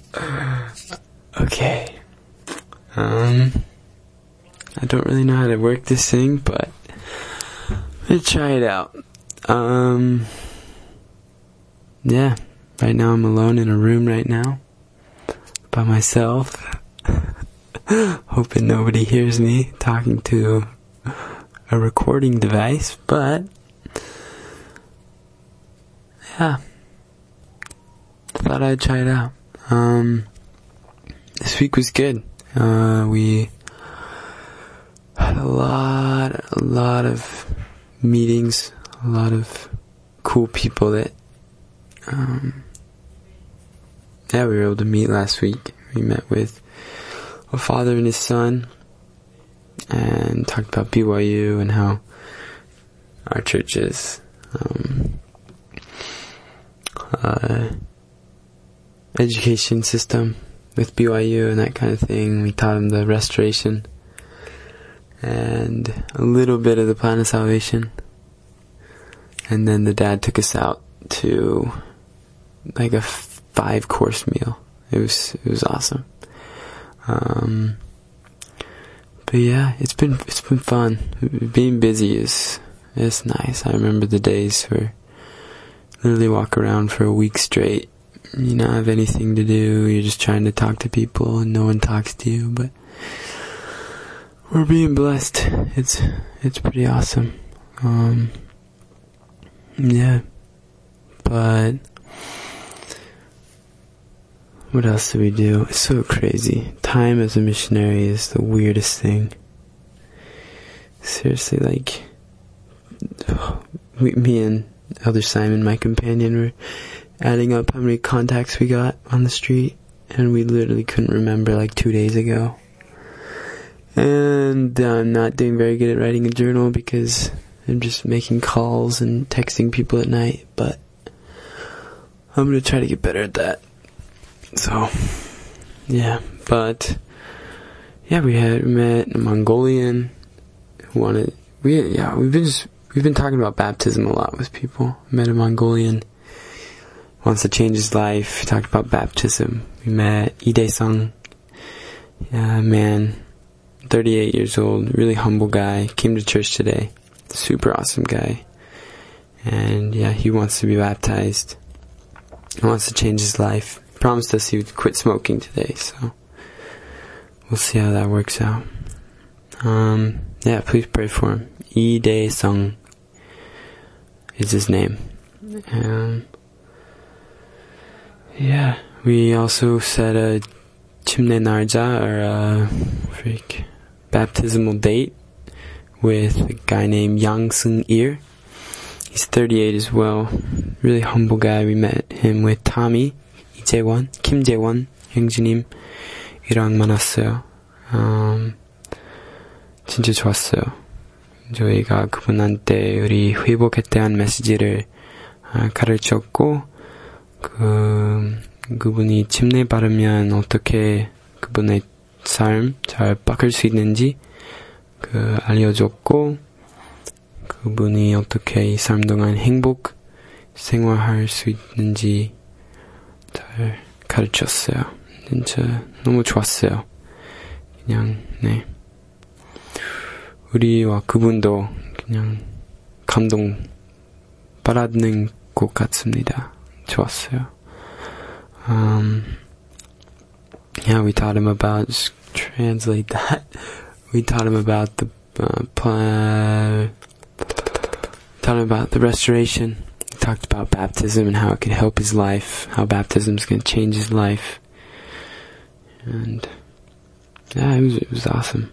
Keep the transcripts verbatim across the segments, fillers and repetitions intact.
Okay. Um, I don't really know how to work this thing, but let's try it out. Um, yeah. Right now I'm alone in a room right now, by myself, hoping nobody hears me talking to a recording device, but yeah, thought I'd try it out. Um, this week was good. Uh, we had a lot, a lot of meetings, a lot of cool people that, um, yeah, we were able to meet last week. We met with a father and his son and talked about B Y U and how our church's um, uh, education system with B Y U and that kind of thing. We taught him the restoration and a little bit of the plan of salvation. And then the dad took us out to like a five course meal. It was it was awesome. Um, but yeah, it's been it's been fun. Being busy is is nice. I remember the days where literally walk around for a week straight. You don't have anything to do. You're just trying to talk to people, and no one talks to you. But we're being blessed. It's it's pretty awesome. Um, yeah, but. What else do we do? It's so crazy. Time as a missionary is the weirdest thing. Seriously, like, we, me and Elder Simon, my companion, were adding up how many contacts we got on the street, and we literally couldn't remember like two days ago. And I'm not doing very good at writing a journal because I'm just making calls and texting people at night, but I'm gonna try to get better at that. So, yeah, but, yeah, we had met a Mongolian who wanted, we, yeah, we've been just, we've been talking about baptism a lot with people. Met a Mongolian, wants to change his life, we talked about baptism. We met Lee Dae-sung, yeah, man, thirty-eight years old, really humble guy, came to church today, super awesome guy, and yeah, he wants to be baptized, he wants to change his life. Promised us he would quit smoking today, so we'll see how that works out. Um, yeah, please pray for him. Lee Dae-sung is his name. Um, yeah, we also set a chimne narja, or a freak, baptismal date with a guy named Yang Seung-il. He's thirty-eight as well. Really humble guy. We met him with Tommy, 이재원, 김재원 형제님이랑 만났어요. 음, 진짜 좋았어요. 저희가 그분한테 우리 회복에 대한 메시지를 아, 가르쳤고, 그, 그분이 침례 받으면 어떻게 그분의 삶 잘 바꿀 수 있는지 그 알려줬고, 그분이 어떻게 이 삶 동안 행복 생활할 수 있는지 잘 가르쳤어요. 진짜 너무 좋았어요. 그냥 네, 우리와 그분도 그냥 감동 받는 것 같습니다. 좋았어요. Um, yeah, we taught him about, just translate that. We taught him about the uh, plan, taught him about the restoration. Talked about baptism and how it could help his life, how baptism is going to change his life, and yeah, it was it was awesome.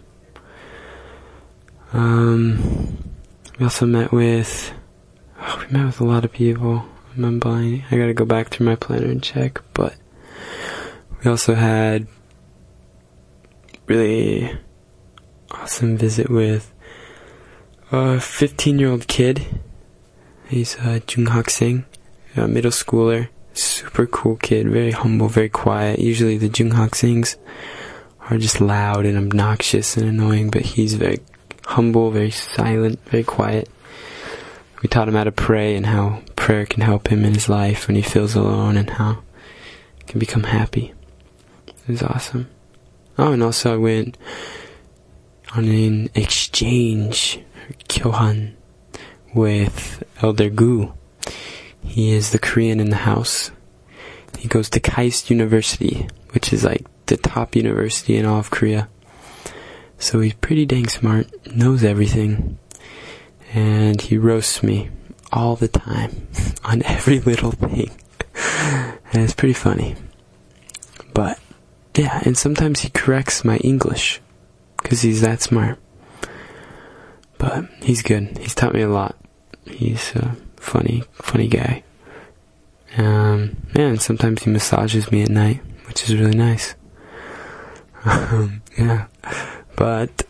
Um, we also met with, oh, we met with a lot of people. I'm buying. I gotta go back through my planner and check, but we also had really awesome visit with a fifteen-year-old kid. He's a 중학생, a middle schooler, super cool kid, very humble, very quiet. Usually the 중학생s are just loud and obnoxious and annoying, but he's very humble, very silent, very quiet. We taught him how to pray and how prayer can help him in his life when he feels alone and how he can become happy. It was awesome. Oh, and also I went on an exchange, 교환, with Elder Gu. He is the Korean in the house. He goes to KAIST University, which is like the top university in all of Korea. So he's pretty dang smart, knows everything, and he roasts me all the time on every little thing. And it's pretty funny. But, yeah, and sometimes he corrects my English, because he's that smart. But he's good. He's taught me a lot. He's a funny, funny guy. Um, yeah, and sometimes he massages me at night, which is really nice. Um, yeah. But,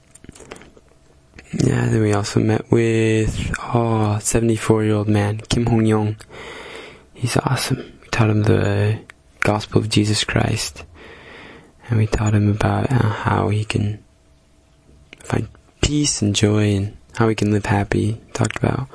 yeah, then we also met with, oh, seventy-four-year-old man, Kim Hong-yong. He's awesome. We taught him the Gospel of Jesus Christ. And we taught him about uh, how he can find peace and joy and how he can live happy. Talked about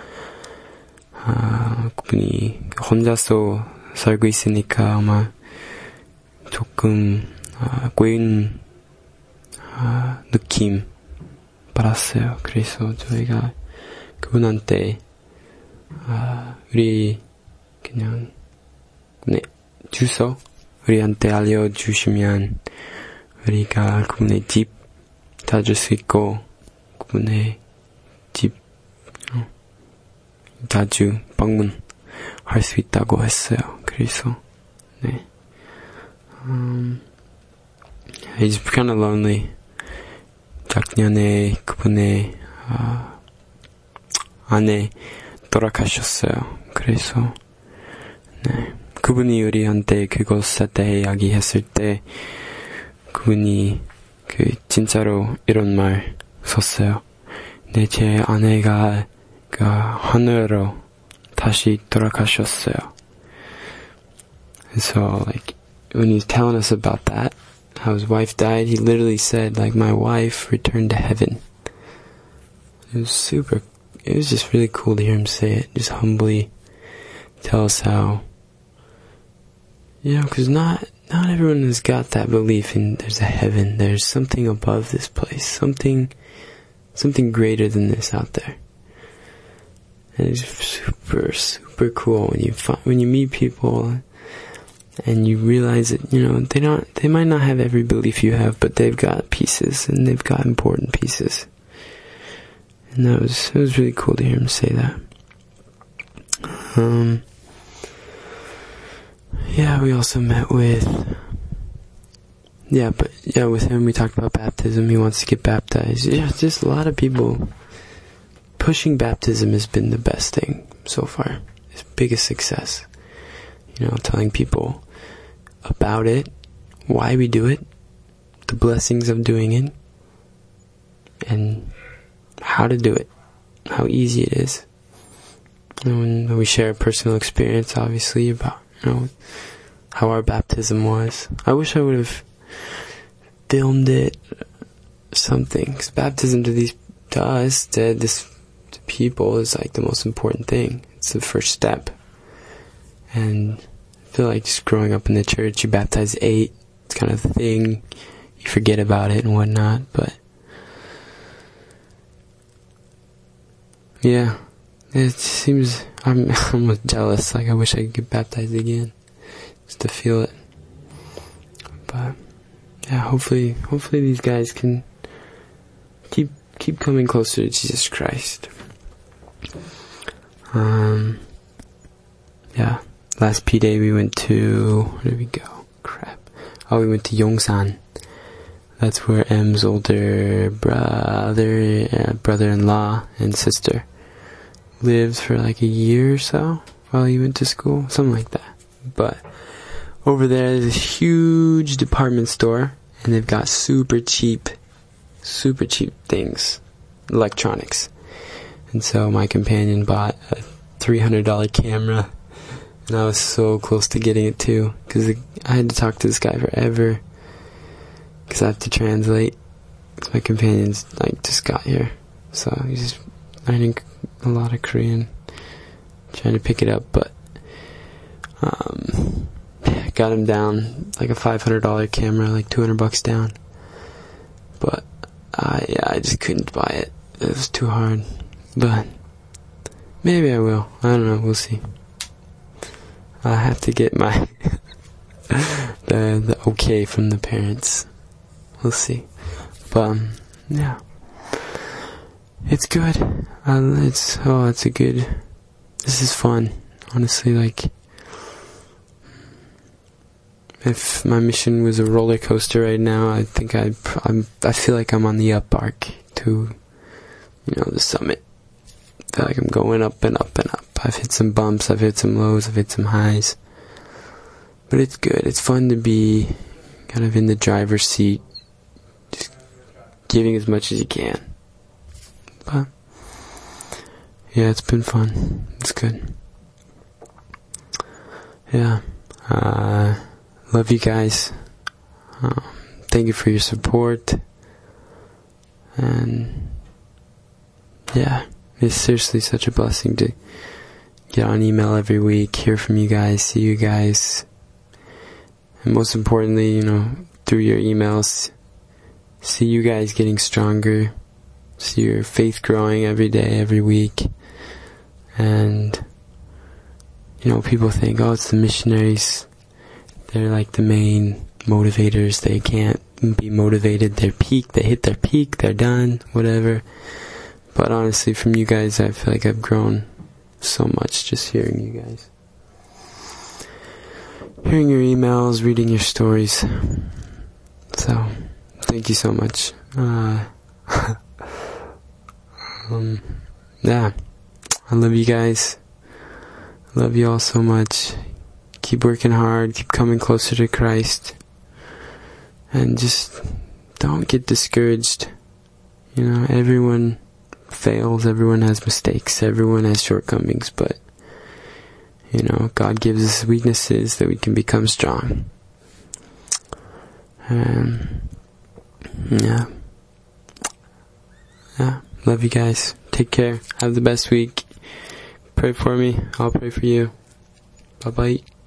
아, 그분이 혼자서 살고 있으니까 아마 조금 아, 고인 아, 느낌 받았어요. 그래서 저희가 그분한테 아, 우리 그냥 네, 주소 우리한테 알려주시면 우리가 그분의 집 찾을 수 있고 그분의 집 어, 자주 방문할 수 있다고 했어요. 그래서 네, um, he's kind of lonely. 작년에 그분의 아, 아내 돌아가셨어요. 그래서 네, 그분이 우리한테 그것에 대해 이야기했을 때 그분이 그 진짜로 이런 말 썼어요. 네, 제 아내가 그 하늘로 다시 돌아가셨어요. And so, like, when he's telling us about that, how his wife died, he literally said, like, my wife returned to heaven. It was super, it was just really cool to hear him say it, just humbly tell us how, you know, because not, not everyone has got that belief in there's a heaven, there's something above this place, something, something greater than this out there. And it's super, super cool when you find, when you meet people and you realize that, you know, they don't, they might not have every belief you have, but they've got pieces, and they've got important pieces. And that was, it was really cool to hear him say that. Um, yeah, we also met with, yeah, but, yeah, with him we talked about baptism. He wants to get baptized. Yeah, just a lot of people. Pushing baptism has been the best thing so far. Its biggest success. You know, telling people about it, why we do it, the blessings of doing it, and how to do it, how easy it is. And when we share a personal experience, obviously, about, you know, how our baptism was. I wish I would have filmed it, something, because baptism to these, to us, to this, to people, is like the most important thing. It's the first step. And I feel like just growing up in the church, you baptize eight, it's kind of the thing, you forget about it and whatnot, but yeah, it seems, I'm almost jealous, like I wish I could get baptized again, just to feel it. But yeah, hopefully, hopefully these guys can keep, keep coming closer to Jesus Christ. Um, yeah. Last P-Day we went to, where did we go? Crap. Oh, we went to Yongsan. That's where M's older brother, uh, brother-in-law and sister lived for like a year or so while he went to school. Something like that. But over there, there's a huge department store, and they've got super cheap, super cheap things, electronics. And so my companion bought a three hundred dollars camera. And I was so close to getting it too, because I had to talk to this guy forever, because I have to translate, because my companion's like just got here, so he's just learning a lot of Korean, trying to pick it up, but um, yeah, got him down, like a five hundred dollars camera, like two hundred bucks down. But, uh, yeah, I just couldn't buy it. It was too hard. But, maybe I will. I don't know, we'll see. I have to get my, the, the okay from the parents. We'll see. But, um, yeah. It's good. Uh, it's, oh, it's a good, this is fun. Honestly, like, if my mission was a roller coaster right now, I think I'd, I'm, I feel like I'm on the up arc to, you know, the summit. I feel like I'm going up and up and up. I've hit some bumps, I've hit some lows, I've hit some highs. But it's good. It's fun to be kind of in the driver's seat, just giving as much as you can. But, yeah, it's been fun. It's good. Yeah. Uh, love you guys. Um, thank you for your support. And, yeah, it's seriously such a blessing to get on email every week, hear from you guys, see you guys. And most importantly, you know, through your emails, see you guys getting stronger, see your faith growing every day, every week. And, you know, people think, oh, it's the missionaries. They're like the main motivators. They can't be motivated. They're peak. They hit their peak. They're done. Whatever. But honestly, from you guys, I feel like I've grown so much just hearing you guys. Hearing your emails, reading your stories. So, thank you so much. Uh, um, yeah. I love you guys. I love you all so much. Keep working hard. Keep coming closer to Christ. And just don't get discouraged. You know, everyone fails. Everyone has mistakes. Everyone has shortcomings. But, you know, God gives us weaknesses that we can become strong. Um, yeah. Yeah. Love you guys. Take care. Have the best week. Pray for me. I'll pray for you. Bye-bye.